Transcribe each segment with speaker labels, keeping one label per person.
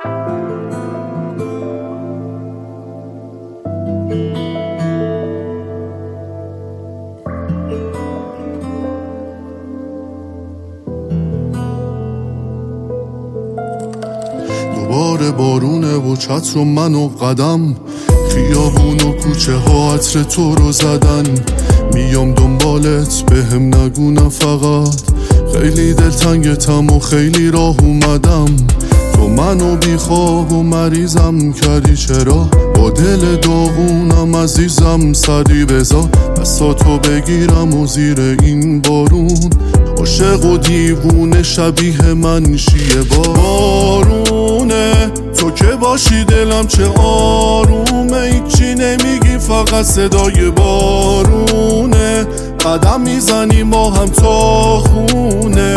Speaker 1: دوباره بارونه و چتر و من و قدم، خیابون و کوچه ها عطر تو رو زدن. میام دنبالت بهم نگو فقط، خیلی دلتنگتم و خیلی راه اومدم. تو منو بیخواب و مریضم کردی، چرا با دل داغونم عزیزم سری بذار دستاتو بگیرم و زیر این بارون. عاشق و دیوونه شبیه من شیه بارونه، تو که باشی دلم چه آرومه. هیچی نمیگی فقط صدای بارونه، قدم میزنی ما هم تا خونه.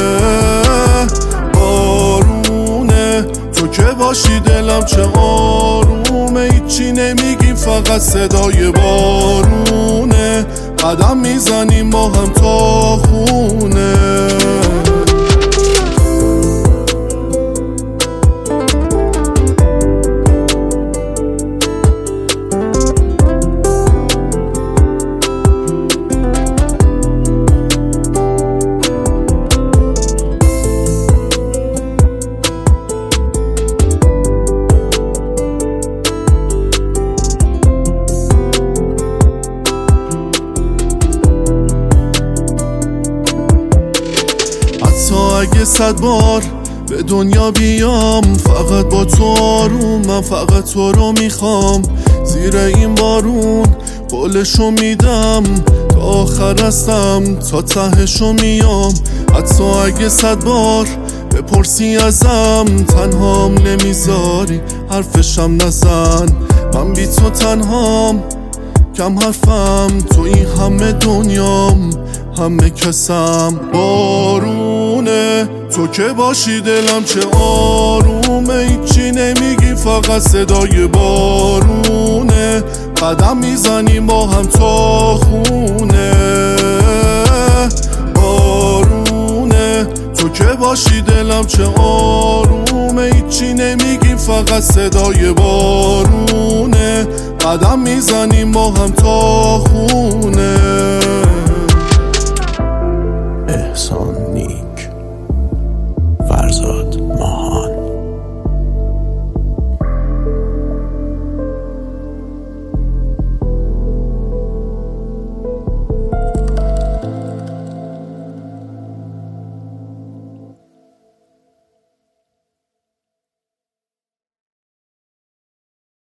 Speaker 1: بارونه تو که باشی دلم چه آرومه. هیچی نمیگی فقط صدای بارونه، قدم میزنی ما هم تا خونه. اگه 100 بار به دنیا بیام، فقط با تو آرومم، فقط تو رو میخوام. زیر این بارون قولشو میدم، تا آخر هستم تا تهشو میام. حتی اگه 100 بار بپرسی ازم، تنهام نمیذاری حرفشم نزن. من بی تو تنهام، کم حرفم، تو این همه دنیام، همه کسم. بارونه تو که باشی دلم چه آرومه. هیچی نمیگی فقط صدای بارونه، قدم میزنی ما هم تا خونه. بارونه تو که باشی دلم چه آرومه. هیچی نمیگی فقط صدای بارونه، قدم میزنی ما هم تا خونه.